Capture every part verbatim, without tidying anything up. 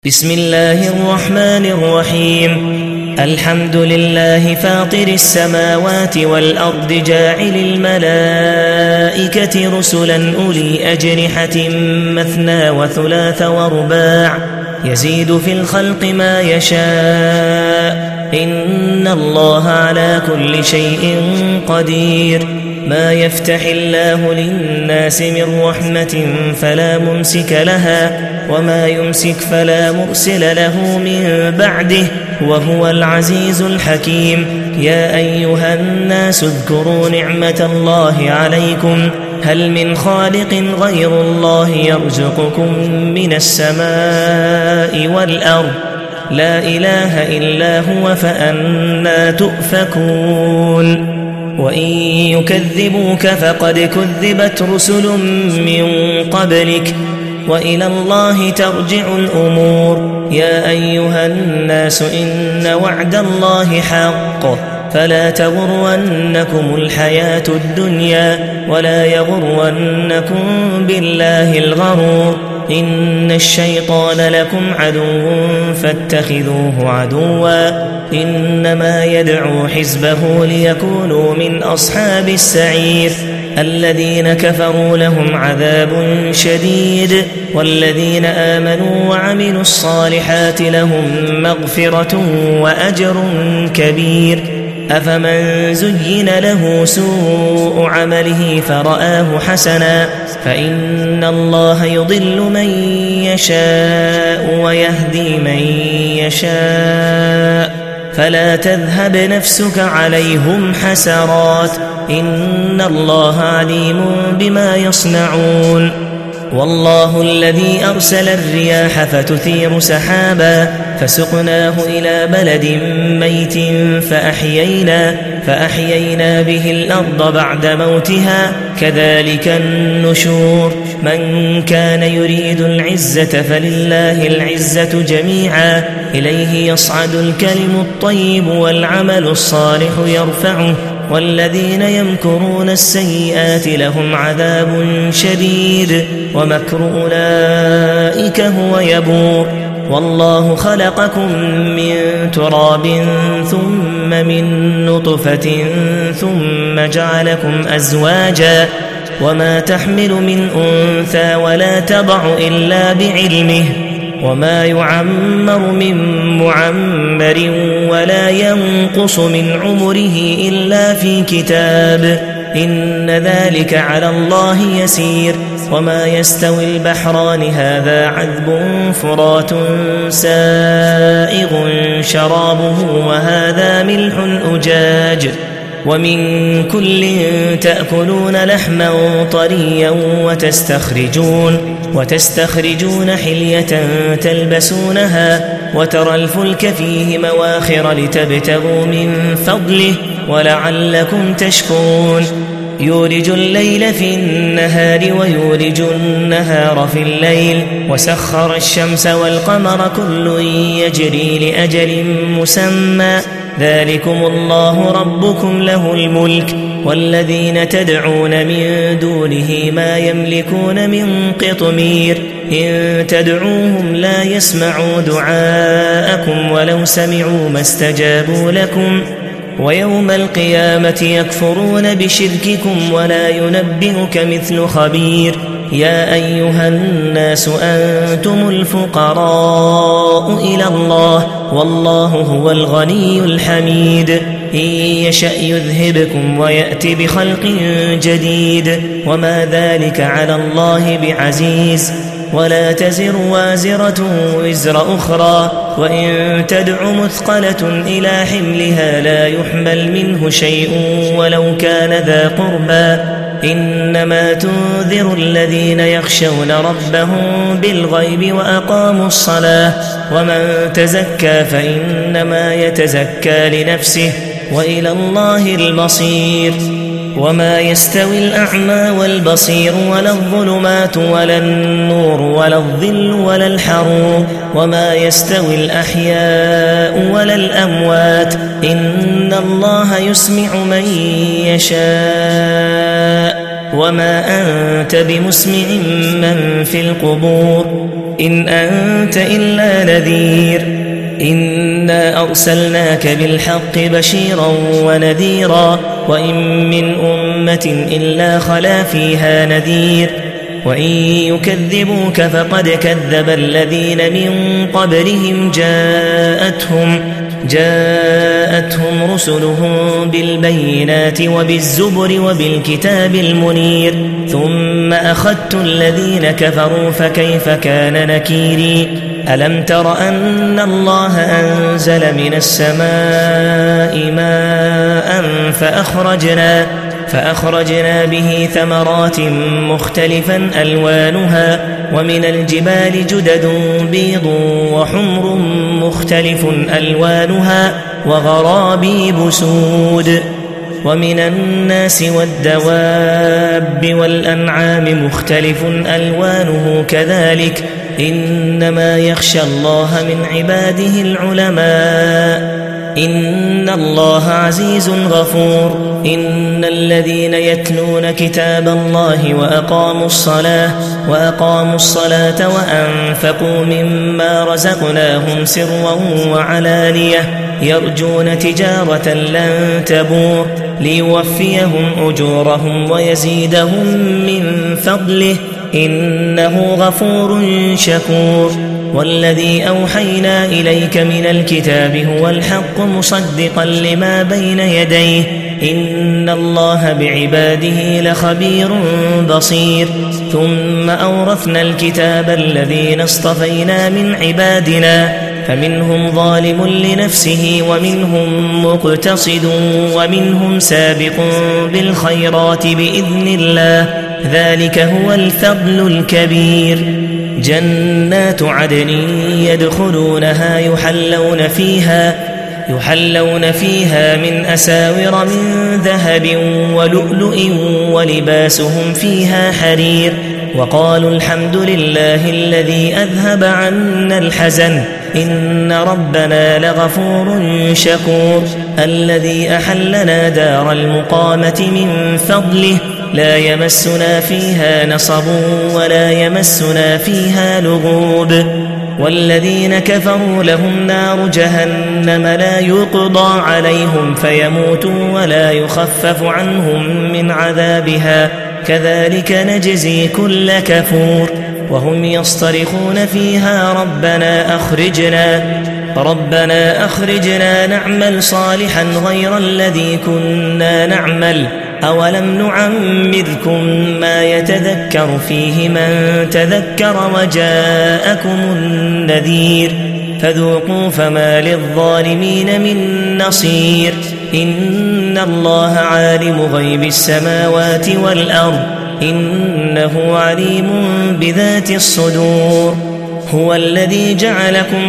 بسم الله الرحمن الرحيم. الحمد لله فاطر السماوات والأرض جاعل الملائكة رسلا أولي أجنحة مثنى وثلاث ورباع يزيد في الخلق ما يشاء إن الله على كل شيء قدير. ما يفتح الله للناس من رحمة فلا ممسك لها وما يمسك فلا مرسل له من بعده وهو العزيز الحكيم. يا أيها الناس اذكروا نعمة الله عليكم هل من خالق غير الله يرزقكم من السماء والأرض لا إله إلا هو فأنى تؤفكون. وإن يكذبوك فقد كذبت رسل من قبلك وإلى الله ترجع الأمور. يا أيها الناس إن وعد الله حق فلا تغرنكم الحياة الدنيا ولا يغرنكم بالله الغرور. إن الشيطان لكم عدو فاتخذوه عدوا إنما يدعو حزبه ليكونوا من أصحاب السعير. الذين كفروا لهم عذاب شديد والذين آمنوا وعملوا الصالحات لهم مغفرة وأجر كبير. أفمن زين له سوء عمله فرآه حسنا فإن الله يضل من يشاء ويهدي من يشاء فلا تذهب نفسك عليهم حسرات إن الله عليم بما يصنعون. والله الذي أرسل الرياح فتثير سحابا فسقناه إلى بلد ميت فأحيينا, فأحيينا به الأرض بعد موتها كذلك النشور. من كان يريد العزة فلله العزة جميعا إليه يصعد الكلم الطيب والعمل الصالح يرفعه والذين يمكرون السيئات لهم عذاب شديد ومكر أولئك هو يبور. والله خلقكم من تراب ثم من نطفة ثم جعلكم أزواجا وما تحمل من أنثى ولا تضع إلا بعلمه وما يعمر من معمر ولا ينقص من عمره إلا في كتاب إن ذلك على الله يسير. وما يستوي البحران هذا عذب فرات سائغ شرابه وهذا ملح أجاج ومن كل تأكلون لحما طريا وتستخرجون, وتستخرجون حلية تلبسونها وترى الفلك فيه مواخر لتبتغوا من فضله ولعلكم تشكرون. يولج الليل في النهار ويولج النهار في الليل وسخر الشمس والقمر كل يجري لأجل مسمى ذلكم الله ربكم له الملك والذين تدعون من دونه ما يملكون من قطمير. إن تدعوهم لا يسمعوا دعاءكم ولو سمعوا ما استجابوا لكم ويوم القيامة يكفرون بشرككم ولا ينبئك مثل خبير. يا أيها الناس أنتم الفقراء إلى الله والله هو الغني الحميد. إن يشأ يذهبكم ويأتي بخلق جديد وما ذلك على الله بعزيز. ولا تزر وازرة وزر أخرى وإن تدع مثقلة إلى حملها لا يحمل منه شيء ولو كان ذا قربى إنما تنذر الذين يخشون ربهم بالغيب وأقاموا الصلاة ومن تزكى فإنما يتزكى لنفسه وإلى الله المصير. وما يستوي الأعمى والبصير ولا الظلمات ولا النور ولا الظل ولا الحرور وما يستوي الأحياء ولا الأموات إن الله يسمع من يشاء وما أنت بمسمع من في القبور إن أنت إلا نذير إنا أرسلناك بالحق بشيرا ونذيرا وإن من أمة إلا خلا فيها نذير وإن يكذبوك فقد كذب الذين من قبلهم جاءتهم جاءتهم رسلهم بالبينات وبالزبر وبالكتاب المنير ثم أخذت الذين كفروا فكيف كان نكيري ألم تر أن الله أنزل من السماء ماء فأخرجنا فأخرجنا به ثمرات مختلفا ألوانها ومن الجبال جدد بيض وحمر مختلف ألوانها وغرابيب سود ومن الناس والدواب والأنعام مختلف ألوانه كذلك إنما يخشى الله من عباده العلماء إن الله عزيز غفور إن الذين يتلون كتاب الله وأقاموا الصلاة وأقاموا الصلاة وأنفقوا مما رزقناهم سرا وعلانية يرجون تجارة لن تبور ليوفيهم أجورهم ويزيدهم من فضله إنه غفور شكور والذي أوحينا إليك من الكتاب هو الحق مصدقا لما بين يديه إن الله بعباده لخبير بصير ثم أورثنا الكتاب الذين اصطفينا من عبادنا فمنهم ظالم لنفسه ومنهم مقتصد ومنهم سابق بالخيرات بإذن الله ذلك هو الفضل الكبير جنات عدن يدخلونها يحلون فيها يحلون فيها من أساور من ذهب ولؤلؤ ولباسهم فيها حرير وقالوا الحمد لله الذي أذهب عنا الحزن إن ربنا لغفور شكور الذي أحلنا دار المقامة من فضله لا يمسنا فيها نصب ولا يمسنا فيها لغوب والذين كفروا لهم نار جهنم لا يقضى عليهم فيموتوا ولا يخفف عنهم من عذابها كذلك نجزي كل كفور وهم يصطرخون فيها ربنا أخرجنا ربنا أخرجنا نعمل صالحا غير الذي كنا نعمل أولم نعمركم ما يتذكر فيه من تذكر وجاءكم النذير فذوقوا فما للظالمين من نصير إن الله عالم غيب السماوات والأرض إنه عليم بذات الصدور هو الذي جعلكم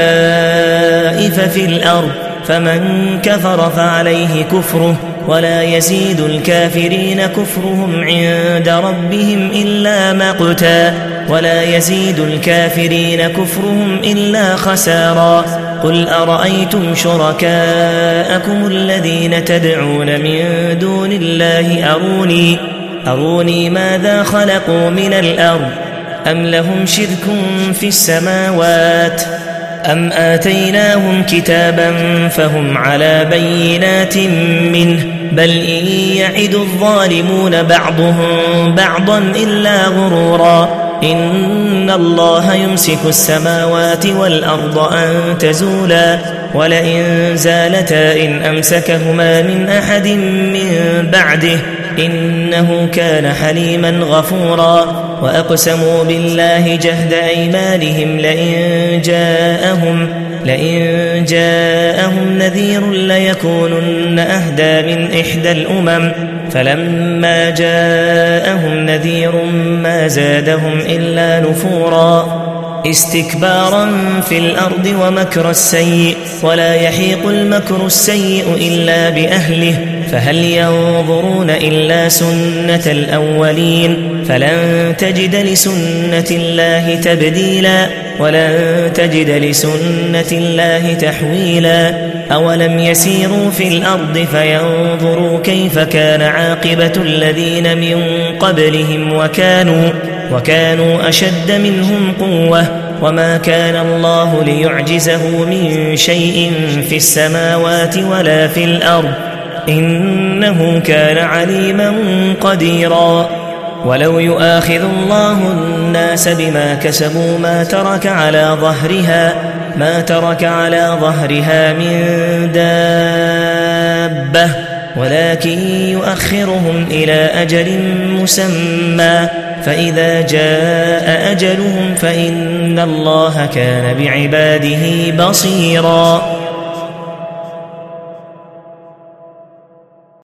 خلائف في الأرض فمن كفر فعليه كفره ولا يزيد الكافرين كفرهم عند ربهم إلا مقتا ولا يزيد الكافرين كفرهم إلا خسارا قل أرأيتم شركاءكم الذين تدعون من دون الله أروني أروني ماذا خلقوا من الأرض أم لهم شرك في السماوات أم آتيناهم كتابا فهم على بينات منه بل إن يعد الظالمون بعضهم بعضا إلا غرورا إن الله يمسك السماوات والأرض أن تزولا ولئن زالتا إن أمسكهما من أحد من بعده إنه كان حليما غفورا وأقسموا بالله جهد أيمانهم لئن جاءهم لئن جاءهم نذير ليكونن أهدى من إحدى الأمم فلما جاءهم نذير ما زادهم إلا نفورا استكبارا في الأرض ومكر السيء ولا يحيق المكر السيء إلا بأهله فهل ينظرون إلا سنة الأولين فلن تجد لسنة الله تبديلا ولن تجد لسنة الله تحويلا أولم يسيروا في الأرض فينظروا كيف كان عاقبة الذين من قبلهم وكانوا, وكانوا أشد منهم قوة وما كان الله ليعجزه من شيء في السماوات ولا في الأرض إنه كان عليما قديرا ولو يؤاخذ الله الناس بما كسبوا ما ترك على ظهرها ما ترك على ظهرها من دابة ولكن يؤخرهم إلى أجل مسمى فإذا جاء أجلهم فإن الله كان بعباده بصيرا